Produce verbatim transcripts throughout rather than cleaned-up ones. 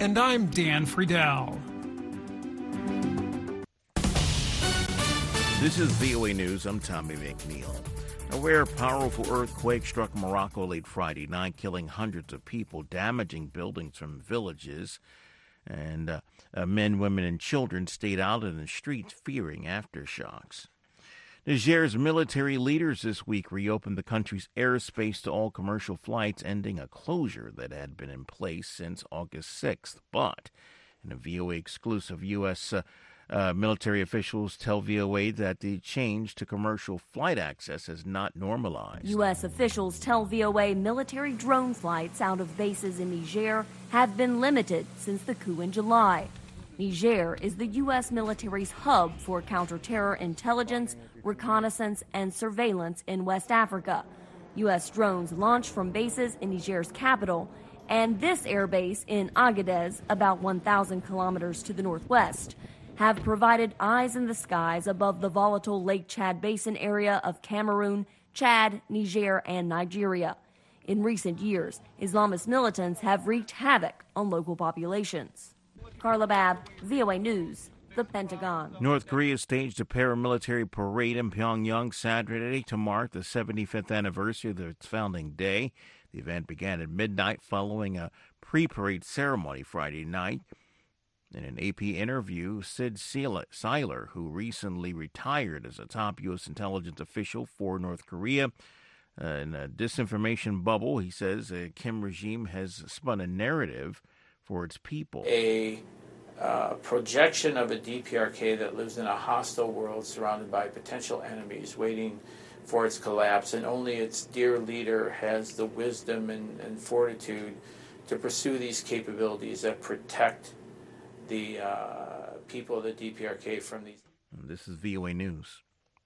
And I'm Dan Friedel. This is V O A News. I'm Tommy McNeil. A rare, powerful earthquake struck Morocco late Friday night, killing hundreds of people, damaging buildings from villages. And uh, uh, men, women, and children stayed out in the streets fearing aftershocks. Niger's military leaders this week reopened the country's airspace to all commercial flights, ending a closure that had been in place since August sixth. But in a V O A exclusive, U S Uh, uh, military officials tell V O A that the change to commercial flight access has not normalized. U S officials tell V O A military drone flights out of bases in Niger have been limited since the coup in July. Niger is the U S military's hub for counter-terror intelligence, reconnaissance, and surveillance in West Africa. U S drones launch from bases in Niger's capital and this airbase in Agadez, about one thousand kilometers to the northwest, have provided eyes in the skies above the volatile Lake Chad Basin area of Cameroon, Chad, Niger, and Nigeria. In recent years, Islamist militants have wreaked havoc on local populations. Carla Babb, V O A News, the Pentagon. North Korea staged a paramilitary parade in Pyongyang Saturday to mark the seventy-fifth anniversary of its founding day. The event began at midnight following a pre-parade ceremony Friday night. In an A P interview, Sid Seiler, who recently retired as a top U S intelligence official for North Korea, uh, in a disinformation bubble, he says the Kim regime has spun a narrative for its people. A uh, projection of a D P R K that lives in a hostile world surrounded by potential enemies waiting for its collapse, and only its dear leader has the wisdom and, and fortitude to pursue these capabilities that protect the uh, people of the D P R K from these. This is V O A News.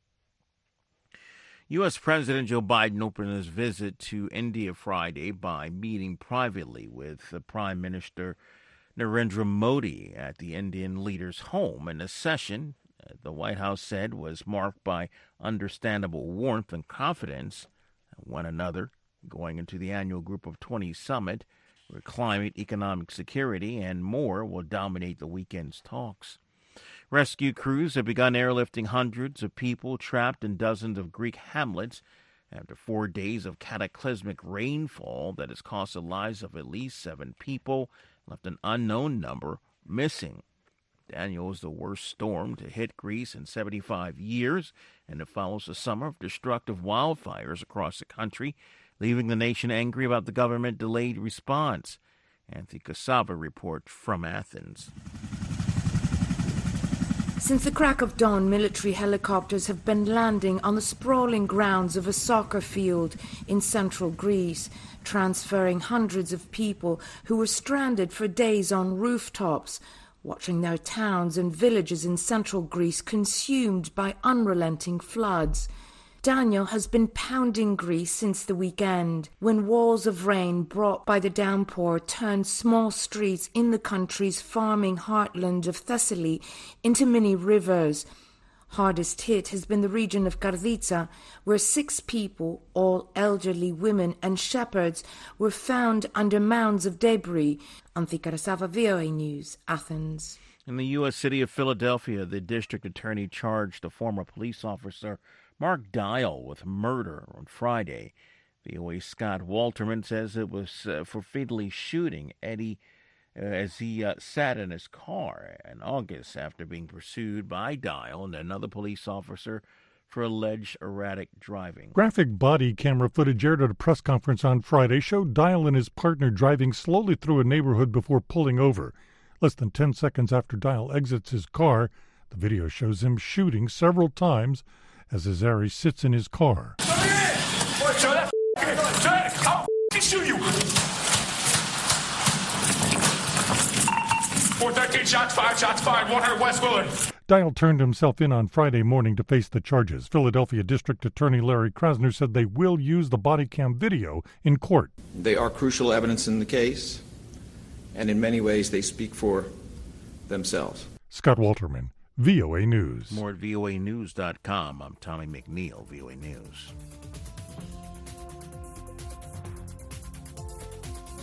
U S. President Joe Biden opened his visit to India Friday by meeting privately with the Prime Minister Narendra Modi at the Indian leader's home. In a session, the White House said, was marked by understandable warmth and confidence in one another going into the annual Group of twenty summit, where climate, economic security, and more will dominate the weekend's talks. Rescue crews have begun airlifting hundreds of people trapped in dozens of Greek hamlets after four days of cataclysmic rainfall that has cost the lives of at least seven people, left an unknown number missing. Daniel is the worst storm to hit Greece in seventy-five years, and it follows a summer of destructive wildfires across the country, leaving the nation angry about the government delayed response. Anthony Cassava reports from Athens. Since the crack of dawn, military helicopters have been landing on the sprawling grounds of a soccer field in central Greece, transferring hundreds of people who were stranded for days on rooftops, watching their towns and villages in central Greece consumed by unrelenting floods. Daniel has been pounding Greece since the weekend, when walls of rain brought by the downpour turned small streets in the country's farming heartland of Thessaly into mini rivers. Hardest hit has been the region of Karditsa, where six people, all elderly women and shepherds, were found under mounds of debris. Anthi Karasava, V O A News, Athens. In the U S city of Philadelphia, the district attorney charged a former police officer, Mark Dial, with murder on Friday. V O A's Scott Walterman says it was uh, for fatally shooting Eddie uh, as he uh, sat in his car in August after being pursued by Dial and another police officer for alleged erratic driving. Graphic body camera footage aired at a press conference on Friday showed Dial and his partner driving slowly through a neighborhood before pulling over. Less than ten seconds after Dial exits his car, the video shows him shooting several times as Azari sits in his car. Boy, show that f- show that f- I'll f- shoot you. four thirteen shots fired, shots fired, one hundred West Willard. Dial turned himself in on Friday morning to face the charges. Philadelphia District Attorney Larry Krasner said they will use the body cam video in court. They are crucial evidence in the case, and in many ways they speak for themselves. Scott Walterman, V O A News. More at V O A news dot com. I'm Tommy McNeil, V O A News.